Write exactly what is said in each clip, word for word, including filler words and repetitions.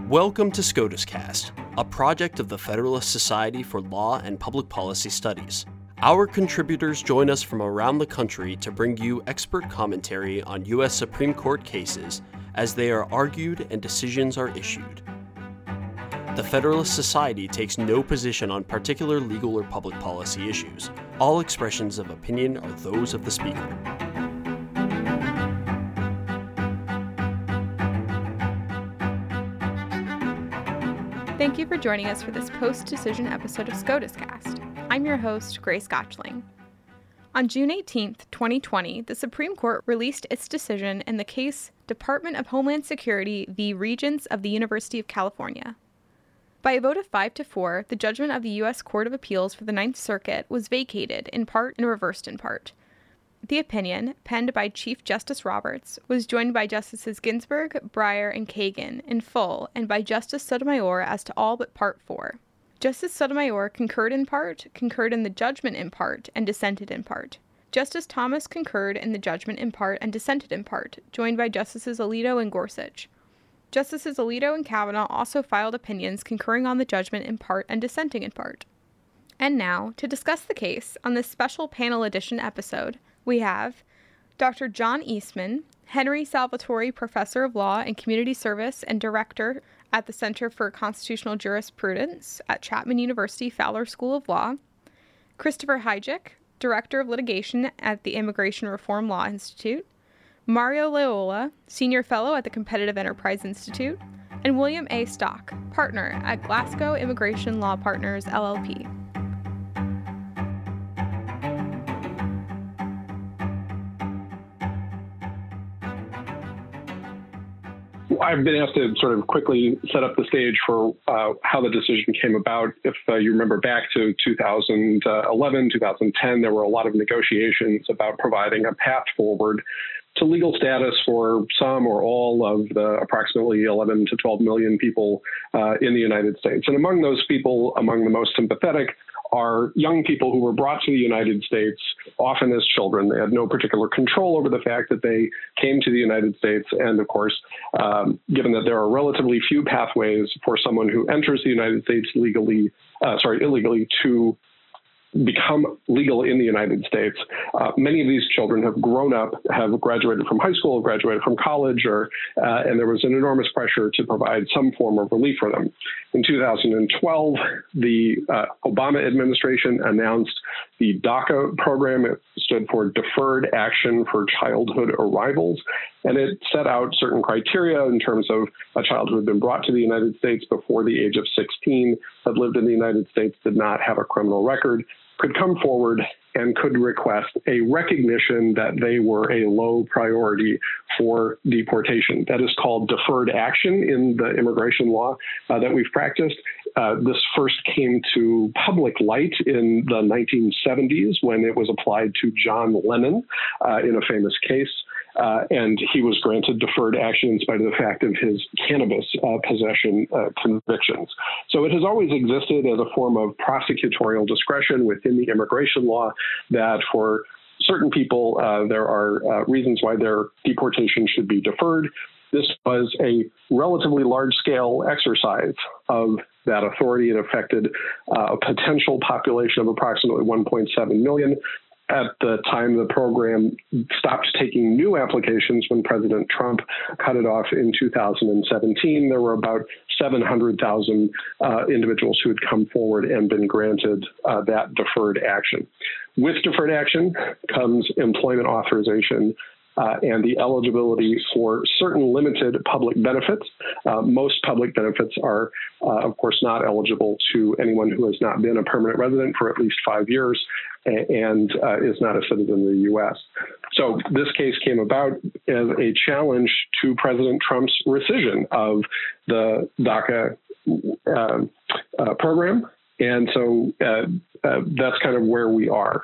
Welcome to SCOTUScast, a project of the Federalist Society for Law and Public Policy Studies. Our contributors join us from around the country to bring you expert commentary on U S Supreme Court cases as they are argued and decisions are issued. The Federalist Society takes no position on particular legal or public policy issues. All expressions of opinion are those of the speaker. Thank you for joining us for this post-decision episode of SCOTUScast. I'm your host, Grace Gotchling. On June eighteenth, twenty twenty, the Supreme Court released its decision in the case Department of Homeland Security v. Regents of the University of California. By a vote of five to four, the judgment of the U S Court of Appeals for the Ninth Circuit was vacated in part and reversed in part. The opinion, penned by Chief Justice Roberts, was joined by Justices Ginsburg, Breyer, and Kagan in full, and by Justice Sotomayor as to all but Part four. Justice Sotomayor concurred in part, concurred in the judgment in part, and dissented in part. Justice Thomas concurred in the judgment in part and dissented in part, joined by Justices Alito and Gorsuch. Justices Alito and Kavanaugh also filed opinions concurring on the judgment in part and dissenting in part. And now, to discuss the case on this special panel edition episode, we have Doctor John Eastman, Henry Salvatori Professor of Law and Community Service and Director at the Center for Constitutional Jurisprudence at Chapman University Fowler School of Law, Christopher Hajek, Director of Litigation at the Immigration Reform Law Institute, Mario Loyola, Senior Fellow at the Competitive Enterprise Institute, and William A. Stock, Partner at Glasgow Immigration Law Partners, L L P. I've been asked to sort of quickly set up the stage for uh, how the decision came about. If uh, you remember back to two thousand eleven, two thousand ten, there were a lot of negotiations about providing a path forward to legal status for some or all of the approximately eleven to twelve million people uh, in the United States. And among those people, among the most sympathetic, are young people who were brought to the United States, often as children. They had no particular control over the fact that they came to the United States. And of course, um, given that there are relatively few pathways for someone who enters the United States legally, uh, sorry, illegally to become legal in the United States. Uh, many of these children have grown up, have graduated from high school, graduated from college, or uh, and there was an enormous pressure to provide some form of relief for them. In two thousand twelve, the uh, Obama administration announced the DACA program. It stood for Deferred Action for Childhood Arrivals, and it set out certain criteria in terms of a child who had been brought to the United States before the age of sixteen, had lived in the United States, did not have a criminal record, could come forward and could request a recognition that they were a low priority for deportation. That is called deferred action in the immigration law uh, that we've practiced. Uh, this first came to public light in the nineteen seventies when it was applied to John Lennon uh, in a famous case. Uh, and he was granted deferred action in spite of the fact of his cannabis uh, possession uh, convictions. So it has always existed as a form of prosecutorial discretion within the immigration law that for certain people, uh, there are uh, reasons why their deportation should be deferred. This was a relatively large-scale exercise of that authority. It affected uh, a potential population of approximately one point seven million. At the time the program stopped taking new applications when President Trump cut it off in two thousand seventeen, there were about seven hundred thousand uh, individuals who had come forward and been granted uh, that deferred action. With deferred action comes employment authorization Uh, and the eligibility for certain limited public benefits. Uh, most public benefits are, uh, of course, not eligible to anyone who has not been a permanent resident for at least five years and uh, is not a citizen of the U S. So this case came about as a challenge to President Trump's rescission of the DACA uh, uh, program. And so uh, uh, that's kind of where we are.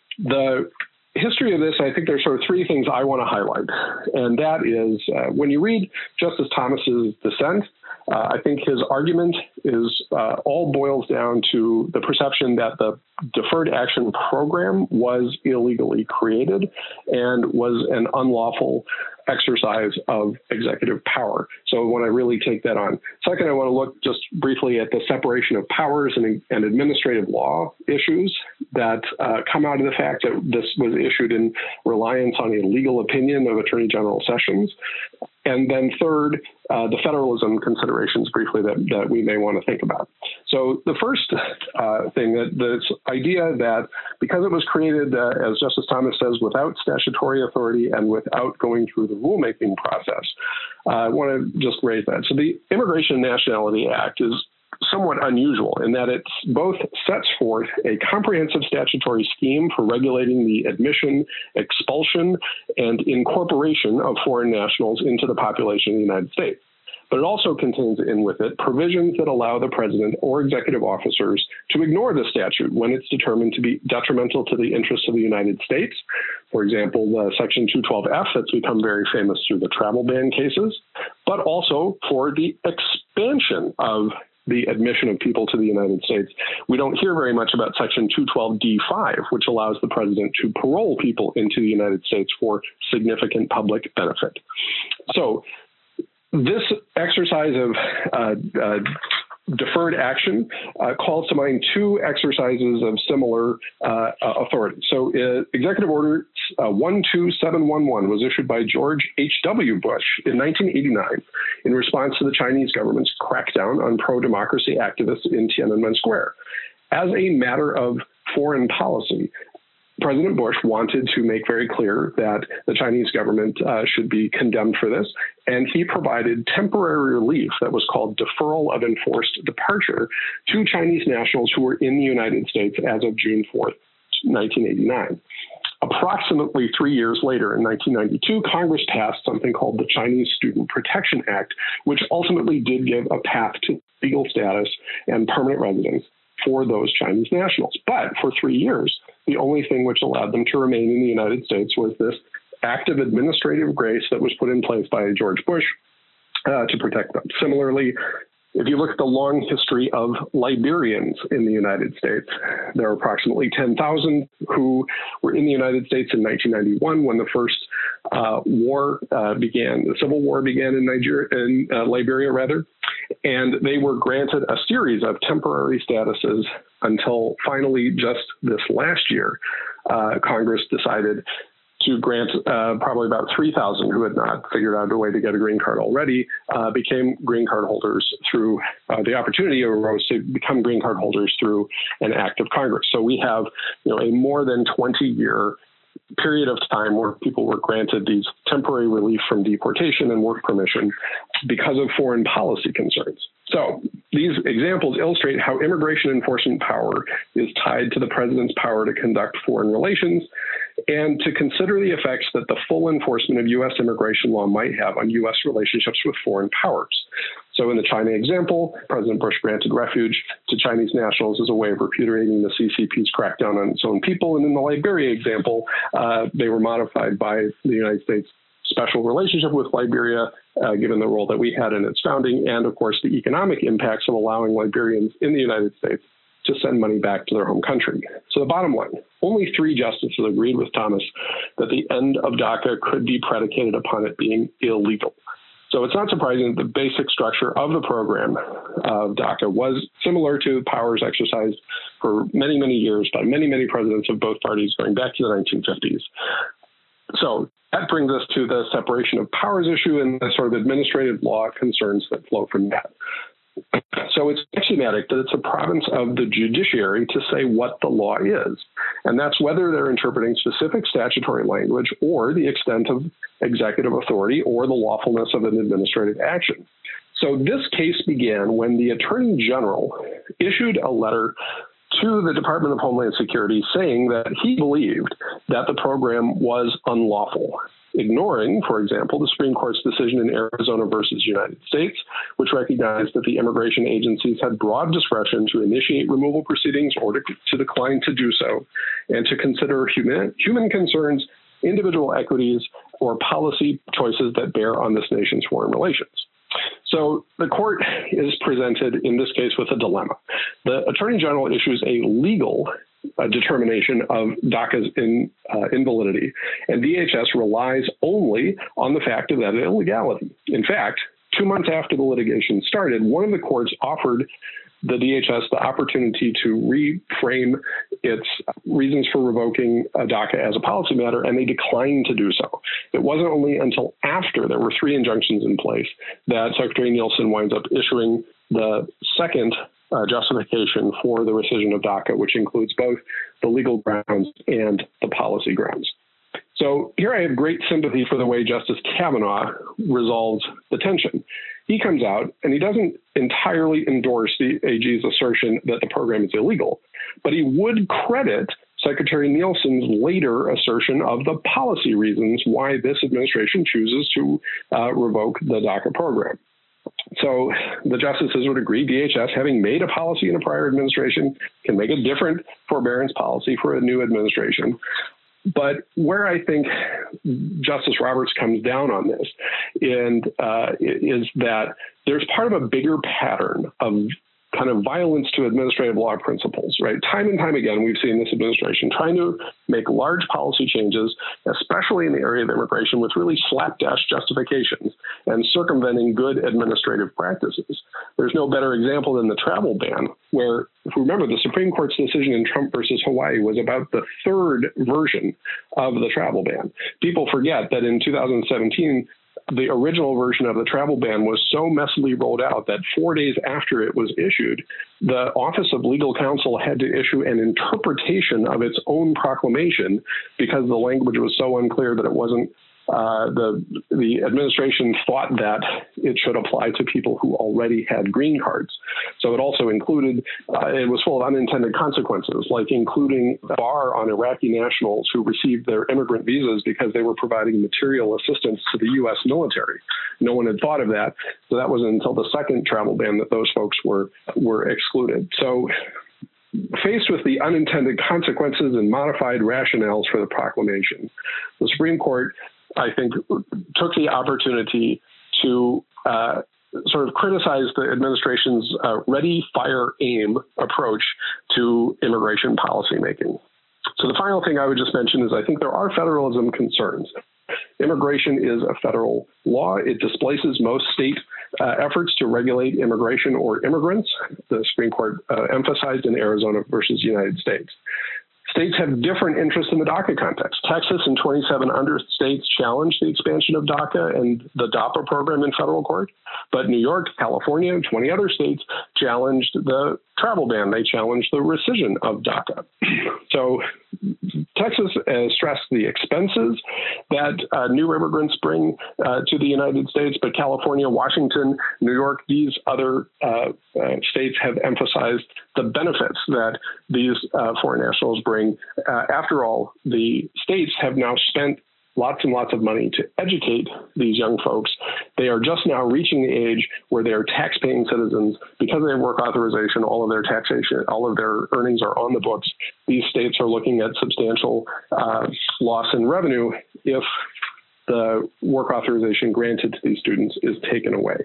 The history of this, I think there's sort of three things I want to highlight. And that is uh, when you read Justice Thomas's dissent, Uh, I think his argument is uh, all boils down to the perception that the Deferred Action Program was illegally created and was an unlawful exercise of executive power. So when I really take that on. Second, I want to look just briefly at the separation of powers and, and administrative law issues that uh, come out of the fact that this was issued in reliance on a legal opinion of Attorney General Sessions. And then third, uh, the federalism considerations briefly that, that we may want to think about. So the first uh, thing, that this idea that because it was created, uh, as Justice Thomas says, without statutory authority and without going through the rulemaking process, uh, I want to just raise that. So the Immigration and Nationality Act is somewhat unusual in that it both sets forth a comprehensive statutory scheme for regulating the admission, expulsion, and incorporation of foreign nationals into the population of the United States. But it also contains in with it provisions that allow the president or executive officers to ignore the statute when it's determined to be detrimental to the interests of the United States. For example, the Section two twelve F that's become very famous through the travel ban cases, but also for the expansion of the admission of people to the United States. We don't hear very much about Section two twelve D five, which allows the president to parole people into the United States for significant public benefit. So this exercise of uh, uh, deferred action uh, calls to mind two exercises of similar uh, authority. So uh, Executive Order uh, one two seven one one was issued by George H W Bush in nineteen eighty-nine in response to the Chinese government's crackdown on pro-democracy activists in Tiananmen Square. As a matter of foreign policy, President Bush wanted to make very clear that the Chinese government uh, should be condemned for this, and he provided temporary relief that was called deferral of enforced departure to Chinese nationals who were in the United States as of June fourth, nineteen eighty-nine. Approximately three years later, in nineteen ninety-two, Congress passed something called the Chinese Student Protection Act, which ultimately did give a path to legal status and permanent residence for those Chinese nationals. But for three years, the only thing which allowed them to remain in the United States was this act of administrative grace that was put in place by George Bush uh, to protect them. Similarly, if you look at the long history of Liberians in the United States, there are approximately ten thousand who were in the United States in nineteen ninety-one when the first uh, war uh, began, the Civil War began in Nigeria, in uh, Liberia rather, and they were granted a series of temporary statuses until finally just this last year, uh, Congress decided to grant uh, probably about three thousand who had not figured out a way to get a green card already, uh, became green card holders through uh, the opportunity arose to become green card holders through an act of Congress. So we have, you know, a more than twenty year period of time where people were granted these temporary relief from deportation and work permission because of foreign policy concerns. So these examples illustrate how immigration enforcement power is tied to the president's power to conduct foreign relations and to consider the effects that the full enforcement of U S immigration law might have on U S relationships with foreign powers. So in the China example, President Bush granted refuge to Chinese nationals as a way of repudiating the C C P's crackdown on its own people. And in the Liberia example, uh, they were modified by the United States' special relationship with Liberia, uh, given the role that we had in its founding, and of course the economic impacts of allowing Liberians in the United States to send money back to their home country. So the bottom line, only three justices agreed with Thomas that the end of DACA could be predicated upon it being illegal. So it's not surprising that the basic structure of the program of DACA was similar to powers exercised for many, many years by many, many presidents of both parties going back to the nineteen fifties. So that brings us to the separation of powers issue and the sort of administrative law concerns that flow from that. So it's axiomatic that it's a province of the judiciary to say what the law is, and that's whether they're interpreting specific statutory language or the extent of executive authority or the lawfulness of an administrative action. So this case began when the Attorney General issued a letter to the Department of Homeland Security saying that he believed that the program was unlawful, ignoring, for example, the Supreme Court's decision in Arizona versus United States, which recognized that the immigration agencies had broad discretion to initiate removal proceedings or to, to decline to do so, and to consider human, human concerns, individual equities, or policy choices that bear on this nation's foreign relations. So the court is presented in this case with a dilemma. The Attorney General issues a legal uh, determination of DACA's in, uh, invalidity, and D H S relies only on the fact of that illegality. In fact, two months after the litigation started, one of the courts offered the D H S the opportunity to reframe its reasons for revoking a DACA as a policy matter, and they declined to do so. It wasn't only until after there were three injunctions in place that Secretary Nielsen winds up issuing the second uh, justification for the rescission of DACA, which includes both the legal grounds and the policy grounds. So here I have great sympathy for the way Justice Kavanaugh resolves the tension. He comes out and he doesn't entirely endorse the A G's assertion that the program is illegal, but he would credit Secretary Nielsen's later assertion of the policy reasons why this administration chooses to uh, revoke the DACA program. So the justices would agree D H S, having made a policy in a prior administration, can make a different forbearance policy for a new administration. But where I think Justice Roberts comes down on this and uh, is that there's part of a bigger pattern of kind of violence to administrative law principles, right? Time and time again, we've seen this administration trying to make large policy changes, especially in the area of immigration, with really slapdash justifications and circumventing good administrative practices. There's no better example than the travel ban, where, if you remember, the Supreme Court's decision in Trump versus Hawaii was about the third version of the travel ban. People forget that in two thousand seventeen, the original version of the travel ban was so messily rolled out that four days after it was issued, the Office of Legal Counsel had to issue an interpretation of its own proclamation because the language was so unclear that it wasn't Uh, the the administration thought that it should apply to people who already had green cards. So it also included, uh, it was full of unintended consequences, like including a bar on Iraqi nationals who received their immigrant visas because they were providing material assistance to the U S military. No one had thought of that. So that wasn't until the second travel ban that those folks were were excluded. So faced with the unintended consequences and modified rationales for the proclamation, the Supreme Court, I think, took the opportunity to uh, sort of criticize the administration's uh, ready, fire, aim approach to immigration policymaking. So the final thing I would just mention is I think there are federalism concerns. Immigration is a federal law. It displaces most state uh, efforts to regulate immigration or immigrants. The Supreme Court uh, emphasized in Arizona versus United States. States have different interests in the DACA context. Texas and twenty-seven other states challenged the expansion of DACA and the DAPA program in federal court. But New York, California, and twenty other states challenged the travel ban. They challenged the rescission of DACA. So Texas uh, stressed the expenses that uh, new immigrants bring uh, to the United States, but California, Washington, New York, these other uh, uh, states have emphasized the benefits that these uh, foreign nationals bring. Uh, after all, the states have now spent lots and lots of money to educate these young folks. They are just now reaching the age where they are tax-paying citizens. Because they have work authorization, all of their taxation, all of their earnings are on the books. These states are looking at substantial uh, loss in revenue if the work authorization granted to these students is taken away.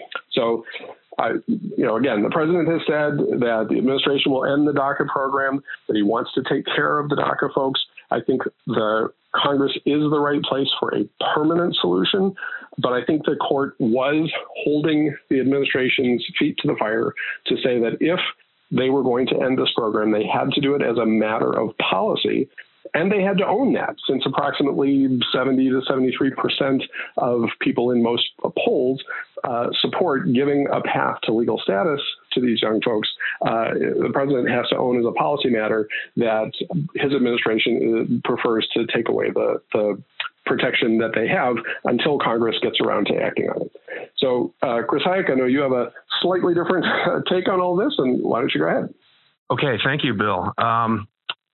So, I, you know, again, the president has said that the administration will end the DACA program, that he wants to take care of the DACA folks. I think the Congress is the right place for a permanent solution, but I think the court was holding the administration's feet to the fire to say that if they were going to end this program, they had to do it as a matter of policy. And they had to own that, since approximately seventy to seventy-three percent of people in most polls uh, support giving a path to legal status to these young folks. Uh, the president has to own as a policy matter that his administration prefers to take away the, the protection that they have until Congress gets around to acting on it. So, uh, Chris Hayek, I know you have a slightly different take on all this, and why don't you go ahead? Okay, thank you, Bill. Um,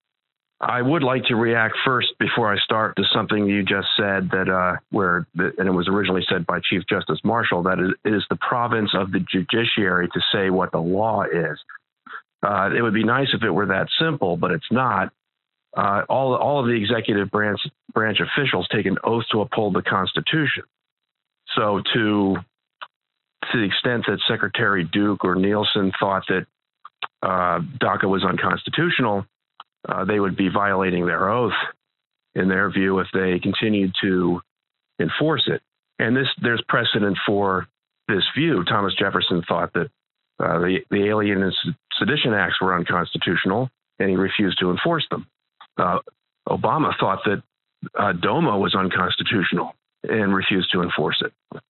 I would like to react first before I start to something you just said that uh, where, the, and it was originally said by Chief Justice Marshall, that it is the province of the judiciary to say what the law is. Uh, it would be nice if it were that simple, but it's not. Uh, all, all of the executive branch, branch officials take an oath to uphold the Constitution. So to to the extent that Secretary Duke or Nielsen thought that uh, DACA was unconstitutional, uh, they would be violating their oath, in their view, if they continued to enforce it. And this, there's precedent for this view. Thomas Jefferson thought that uh, the, the Alien and Sedition Acts were unconstitutional, and he refused to enforce them. Uh, Obama thought that uh, DOMA was unconstitutional and refused to enforce it.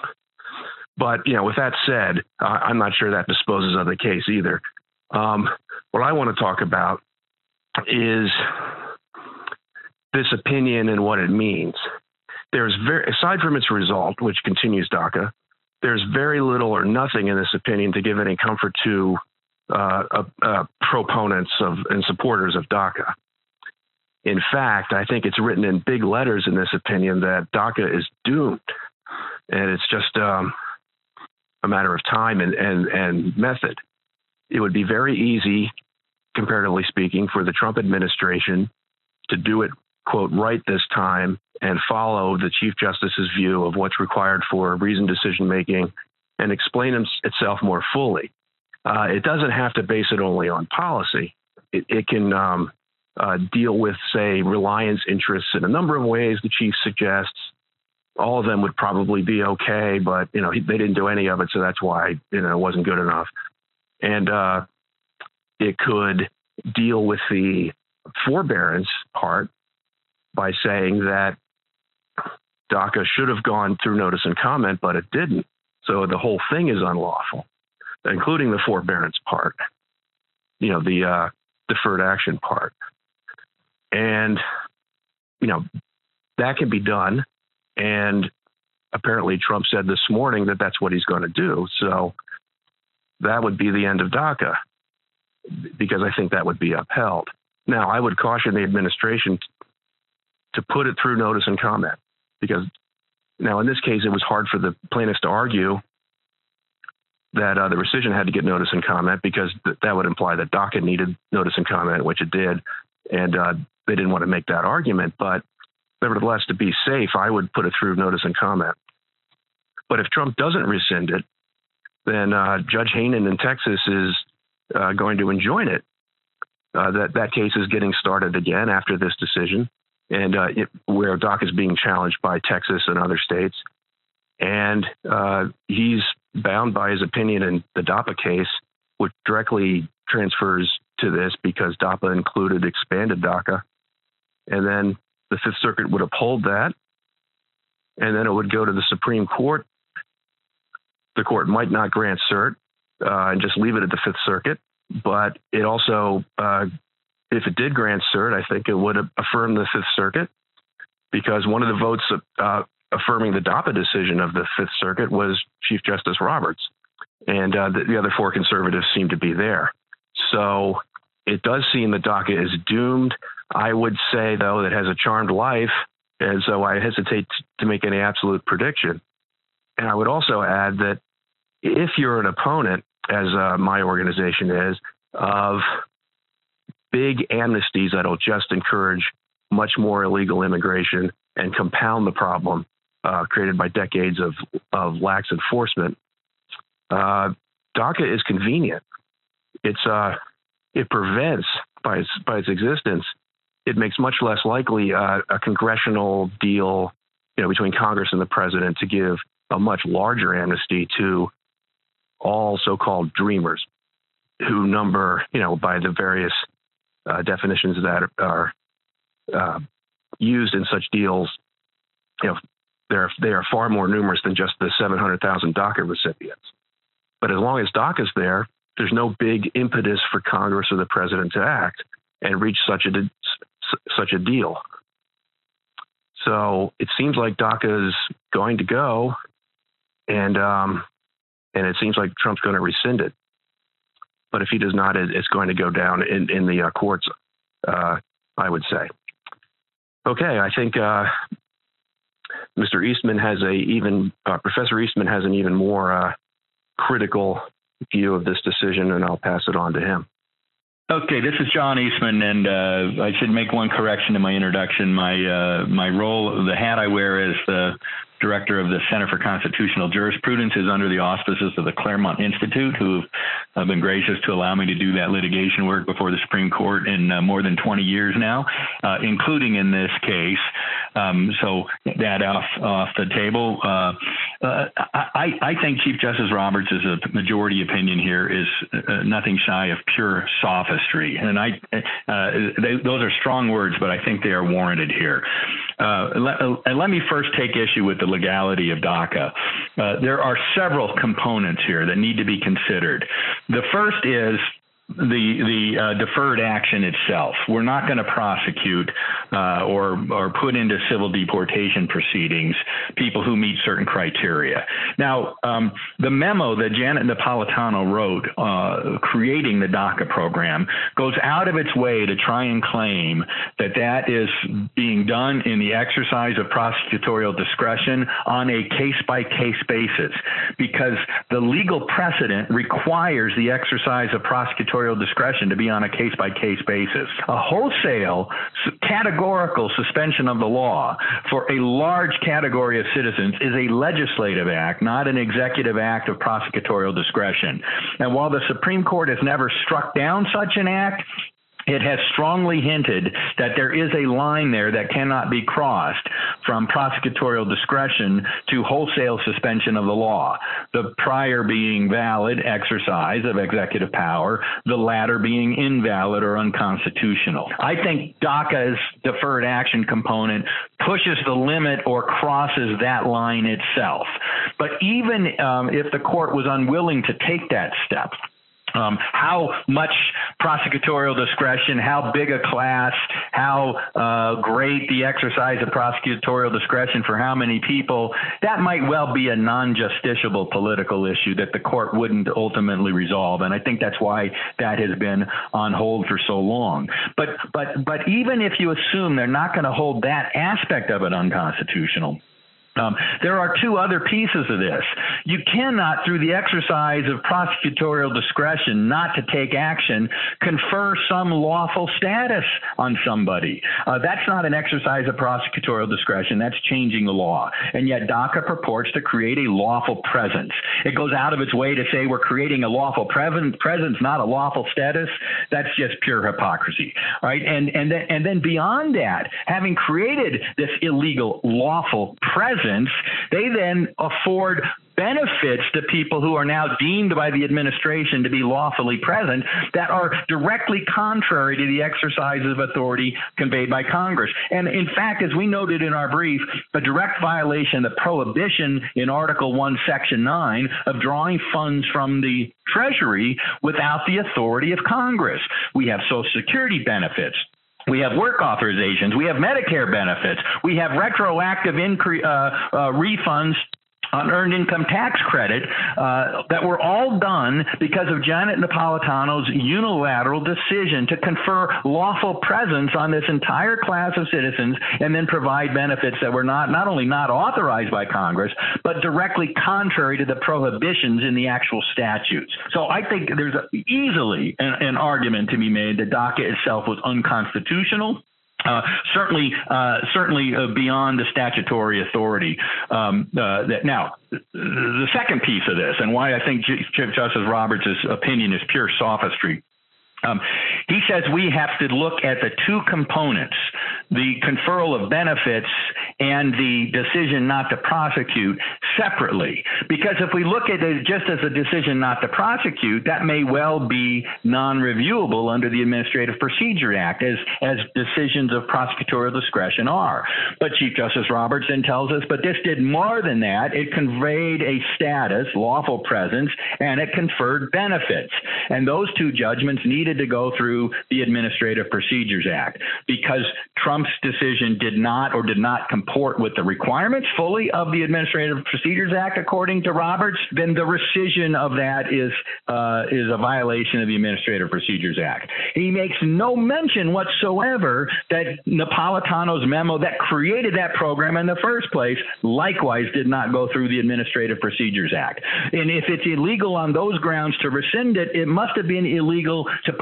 But, you know, with that said, uh, I'm not sure that disposes of the case either. Um, what I want to talk about is this opinion and what it means. There's very, aside from its result, which continues DACA, there's very little or nothing in this opinion to give any comfort to uh, uh, uh, proponents of and supporters of DACA. In fact, I think it's written in big letters in this opinion that DACA is doomed, and it's just um, a matter of time and, and, and method. It would be very easy, comparatively speaking, for the Trump administration to do it, quote, right this time and follow the Chief Justice's view of what's required for reasoned decision-making and explain itself more fully. Uh, it doesn't have to base it only on policy. It, it can um, uh, deal with, say, reliance interests in a number of ways the chief suggests. All of them would probably be okay, but, you know, he, they didn't do any of it, so that's why, you know, it wasn't good enough. And uh, it could deal with the forbearance part by saying that DACA should have gone through notice and comment, but it didn't. So the whole thing is unlawful, including the forbearance part, you know, the uh, deferred action part. And, you know, that can be done. And apparently Trump said this morning that that's what he's going to do. So that would be the end of DACA, because I think that would be upheld. Now, I would caution the administration to put it through notice and comment, because now in this case, it was hard for the plaintiffs to argue that uh, the rescission had to get notice and comment, because th- that would imply that DACA needed notice and comment, which it did. And uh, they didn't want to make that argument. But nevertheless, to be safe, I would put it through notice and comment. But if Trump doesn't rescind it, then uh, Judge Hainan in Texas is uh, going to enjoin it. Uh, that, that case is getting started again after this decision, and uh, it, where DACA is being challenged by Texas and other states. And uh, he's bound by his opinion in the DAPA case, which directly transfers to this because DAPA included expanded DACA. And then the Fifth Circuit would uphold that, and then it would go to the Supreme Court. The court might not grant cert uh, and just leave it at the Fifth Circuit, but it also, uh, if it did grant cert, I think it would affirm the Fifth Circuit, because one of the votes uh, affirming the DAPA decision of the Fifth Circuit was Chief Justice Roberts, and uh, the, the other four conservatives seem to be there. So it does seem that DACA is doomed. I would say, though, that it has a charmed life, and so I hesitate to make any absolute prediction. And I would also add that if you're an opponent, as uh, my organization is, of big amnesties that'll just encourage much more illegal immigration and compound the problem uh, created by decades of, of lax enforcement, uh, DACA is convenient. It's uh, it prevents, by its, by its existence, it makes much less likely uh, a congressional deal, you know, between Congress and the president to give a much larger amnesty to all so-called dreamers, who number, you know, by the various uh, definitions that are uh, used in such deals, you know, they're, they are far more numerous than just the seven hundred thousand DACA recipients. But as long as DACA's there, there's no big impetus for Congress or the president to act and reach such a such a deal. So it seems like DACA is going to go, and um, and it seems like Trump's going to rescind it. But if he does not, it, it's going to go down in, in the uh, courts, uh, I would say. Okay, I think uh, Mister Eastman has a even, uh, Professor Eastman has an even more uh, critical view of this decision, and I'll pass it on to him. Okay, this is John Eastman, and uh, I should make one correction in my introduction. My uh, my role, the hat I wear as the director of the Center for Constitutional Jurisprudence, is under the auspices of the Claremont Institute, who have been gracious to allow me to do that litigation work before the Supreme Court in uh, more than twenty years now, uh, including in this case. Um, so that off off the table. Uh, uh, I, I think Chief Justice Roberts' majority opinion here is uh, nothing shy of pure sophistry, and I uh, they, those are strong words, but I think they are warranted here. Uh, let, and let me first take issue with the legality of DACA. Uh, there are several components here that need to be considered. The first is the the uh, deferred action itself. We're not going to prosecute uh, or or put into civil deportation proceedings people who meet certain criteria. Now, um, the memo that Janet Napolitano wrote uh, creating the DACA program goes out of its way to try and claim that that is being done in the exercise of prosecutorial discretion on a case-by-case basis, because the legal precedent requires the exercise of prosecutorial discretion to be on a case-by-case basis. A wholesale, categorical suspension of the law for a large category of citizens is a legislative act, not an executive act of prosecutorial discretion. And while the Supreme Court has never struck down such an act, it has strongly hinted that there is a line there that cannot be crossed from prosecutorial discretion to wholesale suspension of the law, the prior being valid exercise of executive power, the latter being invalid or unconstitutional. I think DACA's deferred action component pushes the limit or crosses that line itself. But even um, if the court was unwilling to take that step, Um, how much prosecutorial discretion, how big a class, how uh, great the exercise of prosecutorial discretion for how many people, that might well be a non-justiciable political issue that the court wouldn't ultimately resolve. And I think that's why that has been on hold for so long. But, but, but even if you assume they're not going to hold that aspect of it unconstitutional, Um, there are two other pieces of this. You cannot, through the exercise of prosecutorial discretion not to take action, confer some lawful status on somebody. Uh, that's not an exercise of prosecutorial discretion. That's changing the law. And yet DACA purports to create a lawful presence. It goes out of its way to say we're creating a lawful presence, not a lawful status. That's just pure hypocrisy, right? And, and, then, and then beyond that, having created this illegal lawful presence, they then afford benefits to people who are now deemed by the administration to be lawfully present that are directly contrary to the exercise of authority conveyed by Congress. And in fact, as we noted in our brief, a direct violation of the prohibition in Article one, Section nine of drawing funds from the Treasury without the authority of Congress. We have Social Security benefits. We have work authorizations. We have Medicare benefits. We have retroactive incre- uh, uh, refunds on earned income tax credit uh, that were all done because of Janet Napolitano's unilateral decision to confer lawful presence on this entire class of citizens and then provide benefits that were not, not only not authorized by Congress, but directly contrary to the prohibitions in the actual statutes. So I think there's a, easily an, an argument to be made that DACA itself was unconstitutional. Uh, certainly, uh, certainly uh, beyond the statutory authority. Um, uh, that now, the second piece of this, and why I think Chief Justice Roberts' opinion is pure sophistry. Um, he says we have to look at the two components, the conferral of benefits and the decision not to prosecute, separately. Because if we look at it just as a decision not to prosecute, that may well be non-reviewable under the Administrative Procedure Act, as, as decisions of prosecutorial discretion are. But Chief Justice Roberts then tells us, but this did more than that. It conveyed a status, lawful presence, and it conferred benefits. And those two judgments needed to go through the Administrative Procedures Act. Because Trump's decision did not or did not comport with the requirements fully of the Administrative Procedures Act, according to Roberts, then the rescission of that is uh, is a violation of the Administrative Procedures Act. He makes no mention whatsoever that Napolitano's memo that created that program in the first place likewise did not go through the Administrative Procedures Act. And if it's illegal on those grounds to rescind it, it must have been illegal to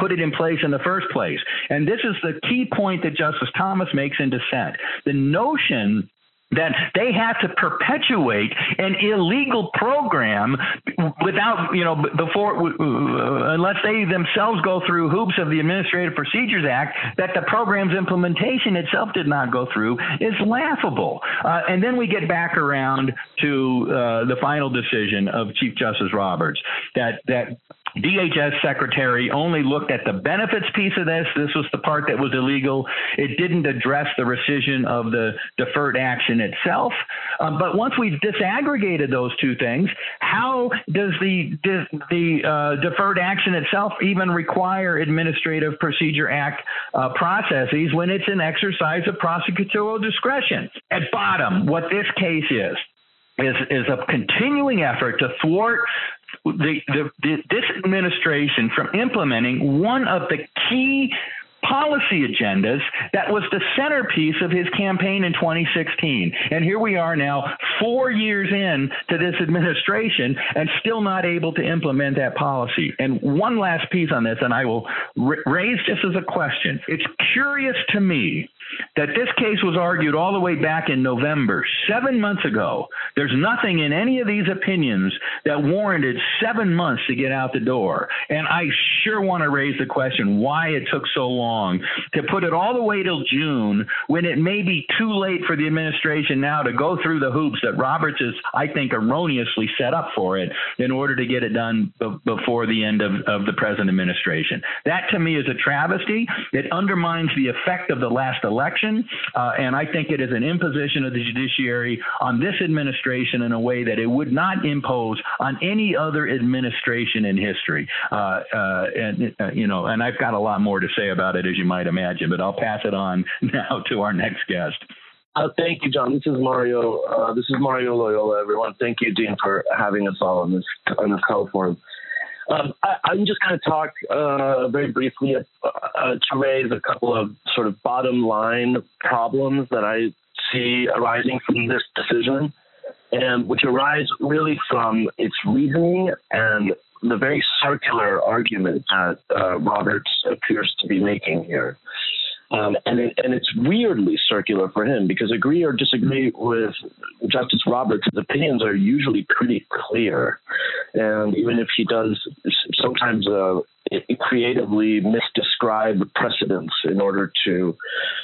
put it in place in the first place. And this is the key point that Justice Thomas makes in dissent. The notion that they have to perpetuate an illegal program without, you know, before, uh, unless they themselves go through hoops of the Administrative Procedures Act, that the program's implementation itself did not go through, is laughable. Uh, and then we get back around to uh, the final decision of Chief Justice Roberts, that that D H S secretary only looked at the benefits piece of this. This was the part that was illegal. It didn't address the rescission of the deferred action itself. Um, but once we've disaggregated those two things, how does the the, the uh, deferred action itself even require Administrative Procedure Act uh, processes when it's an exercise of prosecutorial discretion? At bottom, what this case is, is, is a continuing effort to thwart The, the, the, this administration from implementing one of the key policy agendas that was the centerpiece of his campaign in twenty sixteen. And here we are now four years in to this administration and still not able to implement that policy. And one last piece on this, and I will r- raise just as a question. It's curious to me that this case was argued all the way back in November, seven months ago. There's nothing in any of these opinions that warranted seven months to get out the door. And I sure want to raise the question why it took so long to put it all the way till June when it may be too late for the administration now to go through the hoops that Roberts is, I think, erroneously set up for it in order to get it done b- before the end of, of the present administration. That, to me, is a travesty. It undermines the effect of the last election. Election, uh, and I think it is an imposition of the judiciary on this administration in a way that it would not impose on any other administration in history. Uh, uh, and uh, you know, and I've got a lot more to say about it, as you might imagine, but I'll pass it on now to our next guest. Uh, thank you, John. This is Mario. Uh, this is Mario Loyola, everyone. Thank you, Dean, for having us all on this on this call forum. Um, I, I'm just going to talk uh, very briefly uh, uh, to raise a couple of sort of bottom line problems that I see arising from this decision, and which arise really from its reasoning and the very circular argument that uh, Roberts appears to be making here. Um, and, it, and it's weirdly circular for him because agree or disagree with Justice Roberts, his opinions are usually pretty clear. And even if he does sometimes uh, creatively misdescribe precedents in order to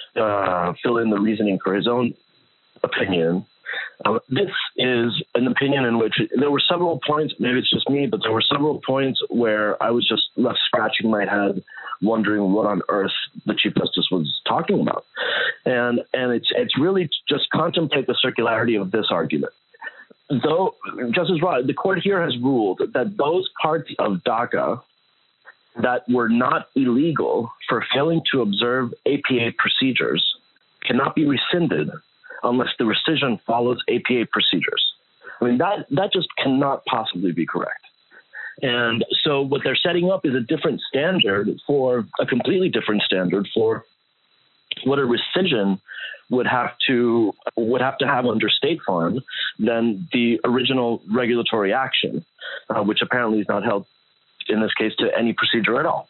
uh, fill in the reasoning for his own opinion, Uh, this is an opinion in which there were several points, maybe it's just me, but there were several points where I was just left scratching my head, wondering what on earth the Chief Justice was talking about. And and it's it's really just contemplate the circularity of this argument. Though, Justice Roberts, the court here has ruled that those parts of DACA that were not illegal for failing to observe A P A procedures cannot be rescinded unless the rescission follows A P A procedures. I mean, that, that just cannot possibly be correct. And so what they're setting up is a different standard for a completely different standard for what a rescission would have to would have to have under State Farm than the original regulatory action, uh, which apparently is not held in this case to any procedure at all.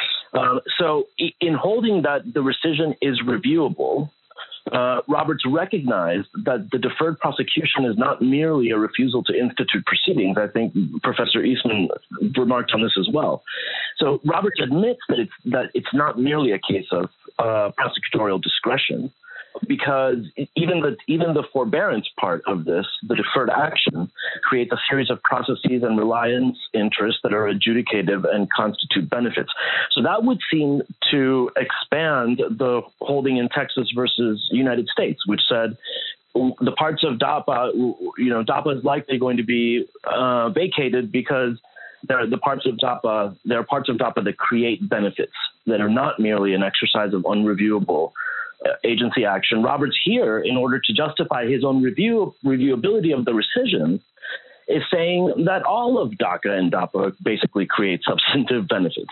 Uh, so in holding that the rescission is reviewable, Uh, Roberts recognized that the deferred prosecution is not merely a refusal to institute proceedings. I think Professor Eastman remarked on this as well. So Roberts admits that it's that it's not merely a case of uh, prosecutorial discretion, because even the even the forbearance part of this, the deferred action, creates a series of processes and reliance interests that are adjudicative and constitute benefits. So that would seem to expand the holding in Texas versus United States, which said the parts of DAPA, you know, DAPA is likely going to be uh, vacated because there are the parts of DAPA, there are parts of DAPA that create benefits that are not merely an exercise of unreviewable agency action. Roberts here, in order to justify his own review reviewability of the rescission, is saying that all of DACA and DAPA basically create substantive benefits.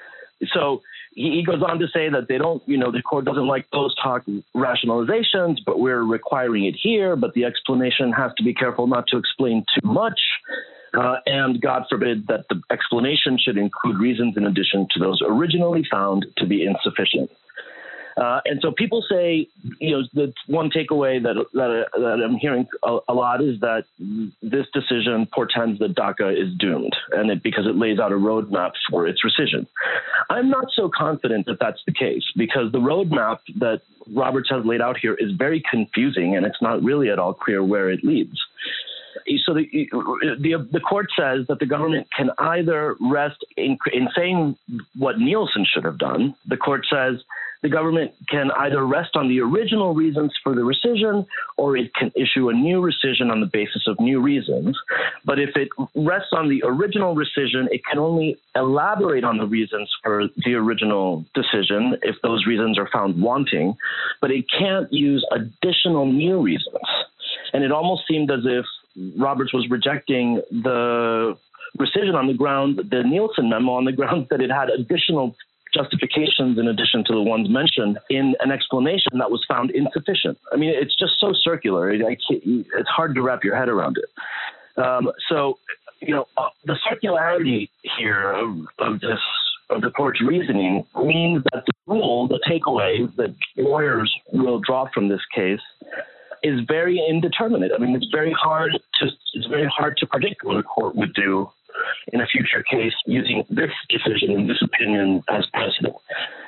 So he, he goes on to say that they don't, you know, the court doesn't like post hoc rationalizations, but we're requiring it here. But the explanation has to be careful not to explain too much. Uh, and God forbid that the explanation should include reasons in addition to those originally found to be insufficient. Uh, and so people say, you know, the one takeaway that that, that I'm hearing a, a lot is that this decision portends that DACA is doomed, and it because it lays out a roadmap for its rescission. I'm not so confident that that's the case, because the roadmap that Roberts has laid out here is very confusing, and it's not really at all clear where it leads. So the, the the court says that the government can either rest in, in saying what Nielsen should have done. The court says the government can either rest on the original reasons for the rescission, or it can issue a new rescission on the basis of new reasons. But if it rests on the original rescission, it can only elaborate on the reasons for the original decision if those reasons are found wanting, but it can't use additional new reasons. And it almost seemed as if Roberts was rejecting the rescission on the ground, the Nielsen memo on the ground that it had additional justifications in addition to the ones mentioned in an explanation that was found insufficient. I mean, it's just so circular. It's hard to wrap your head around it. Um, so, you know, uh, the circularity here of, of this, of the court's reasoning means that the rule, the takeaway that lawyers will draw from this case is very indeterminate. I mean, it's very hard to, it's very hard to predict what a court would do in a future case using this decision and this opinion as precedent.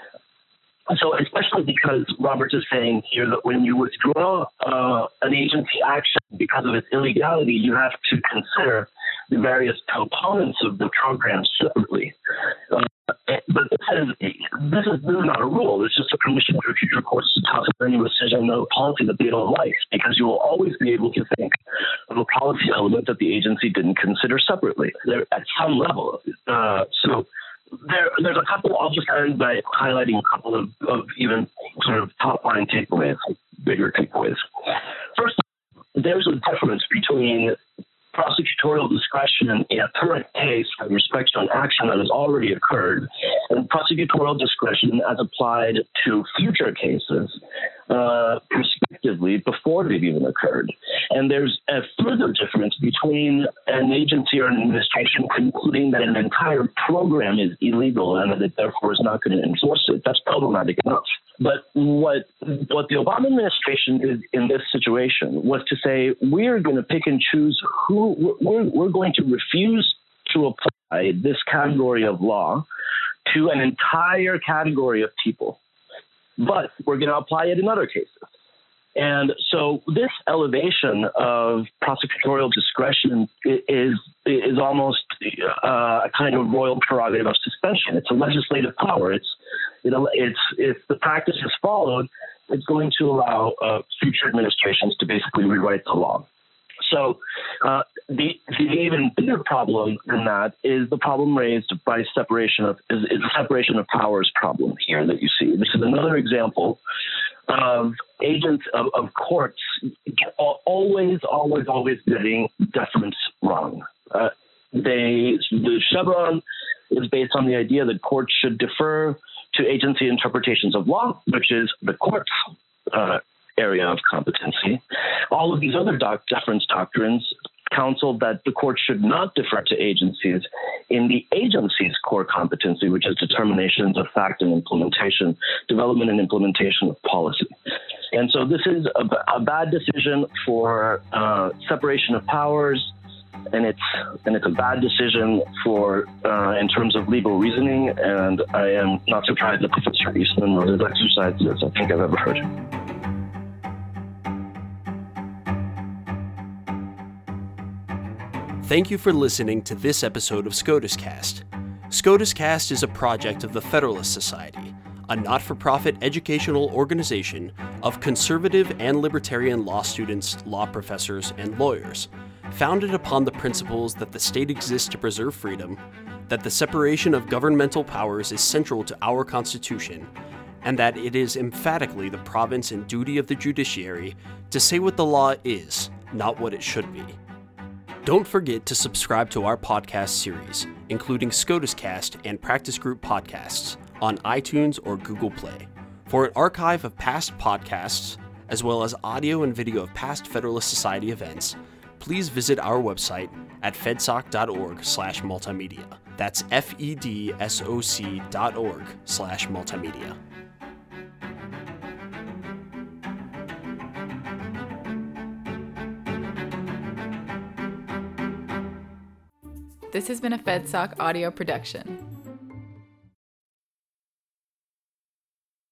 So especially because Roberts is saying here that when you withdraw uh, an agency action because of its illegality, you have to consider the various components of the program separately. Uh, but this is, this is this is not a rule. It's just a permission for future courts to toss any decision of policy that they don't like, because you will always be able to think of a policy element that the agency didn't consider separately. They're at some level. Uh, so there, there's a couple. I'll just end by highlighting a couple of, of even sort of top line takeaways, bigger takeaways. First, there's a difference between prosecutorial discretion in a current case with respect to an action that has already occurred, and prosecutorial discretion as applied to future cases uh, prospectively before they've even occurred. And there's a further difference between an agency or an administration concluding that an entire program is illegal and that it therefore is not going to enforce it. That's problematic enough. But what what the Obama administration did in this situation was to say, we're going to pick and choose who we're, we're going to refuse to apply this category of law to an entire category of people, but we're going to apply it in other cases. And so this elevation of prosecutorial discretion is is almost uh, a kind of royal prerogative of suspension. It's a legislative power. It's it, it's if the practice is followed, it's going to allow uh, future administrations to basically rewrite the law. So uh, the, the even bigger problem than that is the problem raised by separation of is, is the separation of powers problem here that you see. This is another example of agents of, of courts always, always, always getting deference wrong. Uh, they the Chevron is based on the idea that courts should defer to agency interpretations of law, which is the court's uh, area of competency. All of these other doc- deference doctrines counseled that the court should not defer to agencies in the agency's core competency, which is determinations of fact and implementation, development and implementation of policy. And so this is a, a bad decision for uh, separation of powers, and it's and it's a bad decision for uh, in terms of legal reasoning. And I am not surprised that Professor Eastman wrote his exercise as I think I've ever heard. Thank you for listening to this episode of SCOTUS Cast. SCOTUS Cast is a project of the Federalist Society, a not-for-profit educational organization of conservative and libertarian law students, law professors, and lawyers, founded upon the principles that the state exists to preserve freedom, that the separation of governmental powers is central to our Constitution, and that it is emphatically the province and duty of the judiciary to say what the law is, not what it should be. Don't forget to subscribe to our podcast series, including SCOTUS Cast and Practice Group podcasts, on iTunes or Google Play. For an archive of past podcasts, as well as audio and video of past Federalist Society events, please visit our website at fedsoc.org slash multimedia. That's F-E-D-S-O-C dot org slash multimedia. This has been a FedSoc audio production.